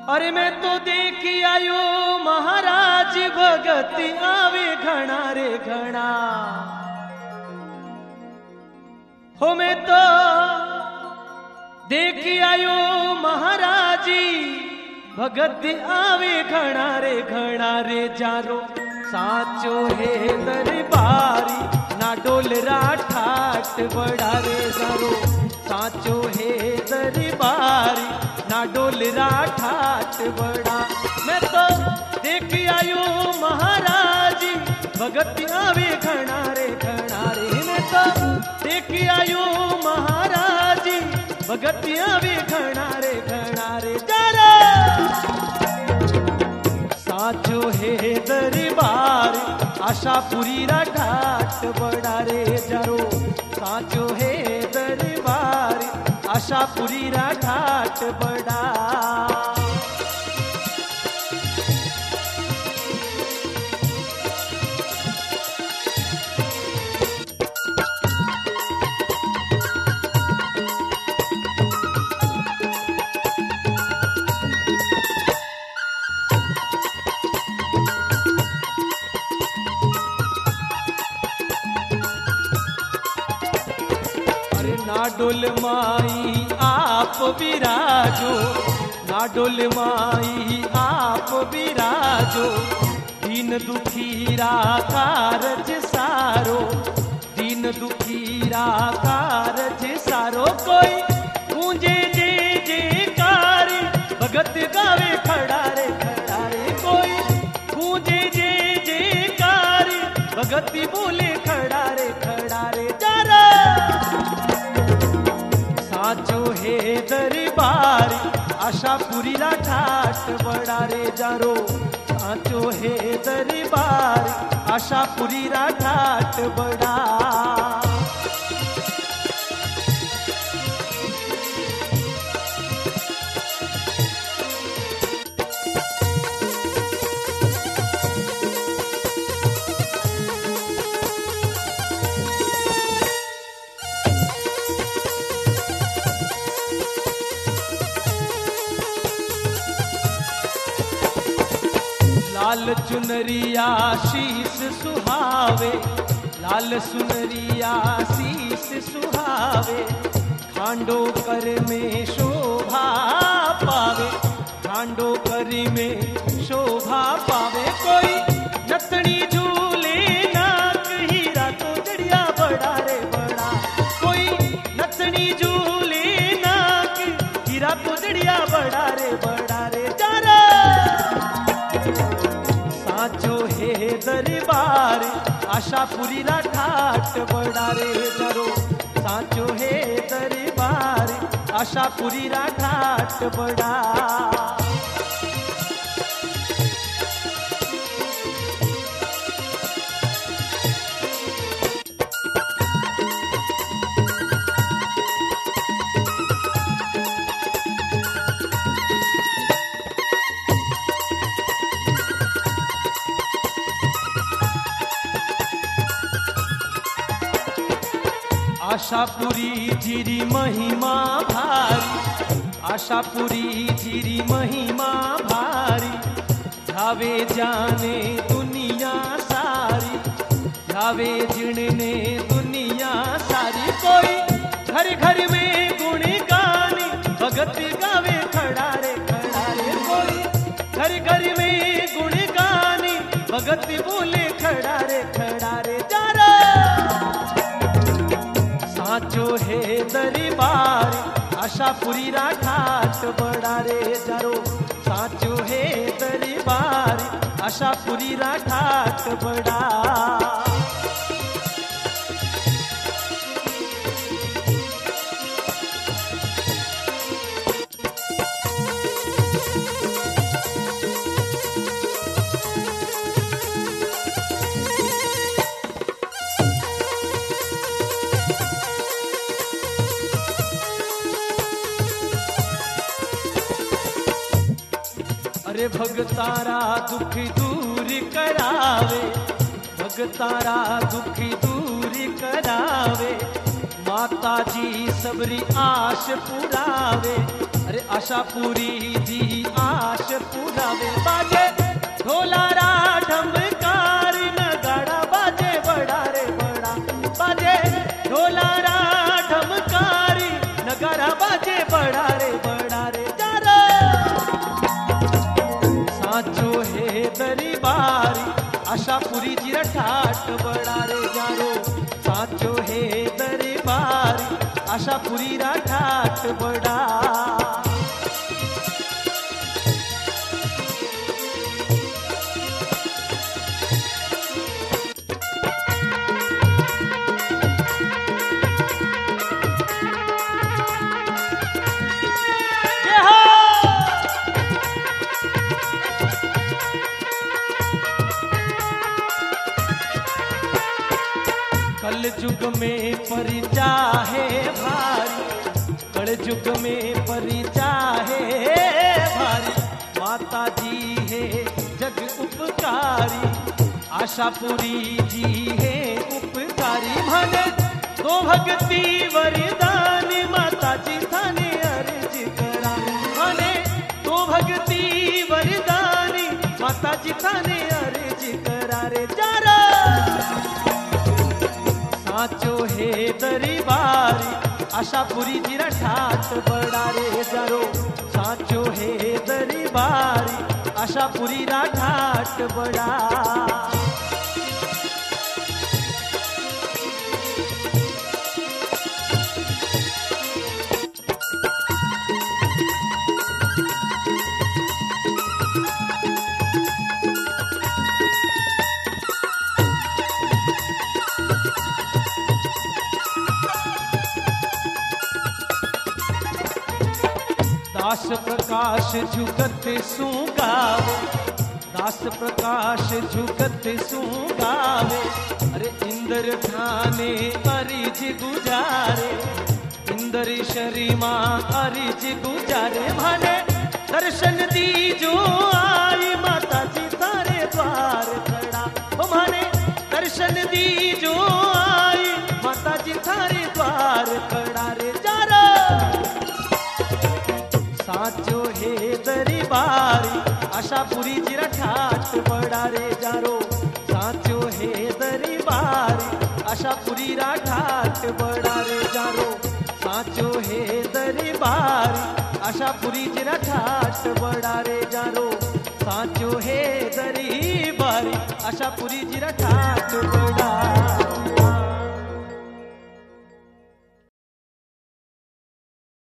अरे मैं तो देखी आयो महाराज भगति आवे घना रे घना। हो मैं तो देखी आयो महाराजी भगति आवे घना रे जारो साचो है दरबारी ना डोलरा ठाट बड़ा रे जारो साचो है दरबारी ना डोलरा ठाट बड़ा। मैं तो देख आयो महाराजी भगत आवे घना रे मैं तो देख आयो महाराजी भगत आवे घना रे जरा साचो है दरबार आशापुरी रा ठाट बड़ा रे जरो साचो है दरबार आशापुरी रा ठाट बड़ा। नाडोल माई आप विराजो नाडोल माई आप विराजो दीन दुखीरा कारज सारो दीन दुखीरा कारज सारो। कोई गूंजे जे जयकार भगत गावे खड़ा रे कोई गूंजे जे जयकार भगत बोले खड़ा रे जरा साचो है दरबार आशापुरी रा ठाट बड़ा रे जारो साचो है दरबार आशापुरी रा ठाट बड़ा। लाल चुनरिया शीस सुहावे लाल सुनरिया शीस सुहावे खांडो कर में शोभा पावे खांडो कर में शोभा पावे। कोई नतनी झूले नाक हीरा तो जड़िया बड़ा रे बड़ा कोई नतनी झूले नाक हीरा तो जड़िया बड़ा रे जरा साचो है दरबार आशापुरी रा ठाट बड़ा रे जरो साचो है दरबार आशापुरी रा ठाट बड़ा। आशापुरी जीरी महिमा भारी आशापुरी जीरी महिमा भारी जावे जाने दुनिया सारी जावे जिणने दुनिया सारी। कोई घर घर में गुण गाने भगत गावे खड़ा रे कोई घर घर में गुण गाने भगत बोले खड़ा रे जरा साचो है दरबार आशापुरी रा ठाट बड़ा रे जरो साचो है दरबार आशापुरी रा ठाट बड़ा। अरे भगतारा दुख दूर करावे भगतारा दुख दूर करावे माताजी सबरी आश पुरावे, अरे आशा पूरी जी आश पुरावे। बाजे ढोलारा ढमकार नगाड़ा बाजे बड़ा रे बड़ा, बाजे ढोलारा ढमकारी नगाड़ा बाजे बड़ा रे जारो साचो हे दरबारी आशापुरी जी ठाट बड़ा रे जारो, साचो हे दरबारी आशापुरी रा ठाट बड़ा। कल युग में परिचा है भारी, कल युग में परिचा है भारी, माता जी है जग उपकारी, आशापुरी जी है उपकारी। भने तो भक्ति वरदान माता जी थाने अर्ज करा, भने तो भक्ति वरदानी माता जी थाने अर्ज करा रे जारा साचो हे दरबारी आशापुरी जी ठाट बड़ा रे जारो, साचो हे दरबारी आशापुरी रा ठाट बड़ा। दास प्रकाश झुकत सुगावे, दास प्रकाश झुकत सुगावे, अरे इंद्र ठाने अरिज गुजारे, इंद्र शरीमा अरिज गुजारे। भने दर्शन दीजो आई माता जी थारे द्वार खड़ा, भने दर्शन दीजो आई माता जी थारे द्वार खड़ा रे जारा साचो हे दरबारी आशापुरी जी ठाट बड़ा रे जारो, साचो हे दरबारी आशापुरी रा ठाट बड़ा रे जारो, साचो हे दरबारी आशापुरी जी ठाट बड़ा रे जारो, साचो हे दरबारी आशापुरी जी ठाट बड़ा।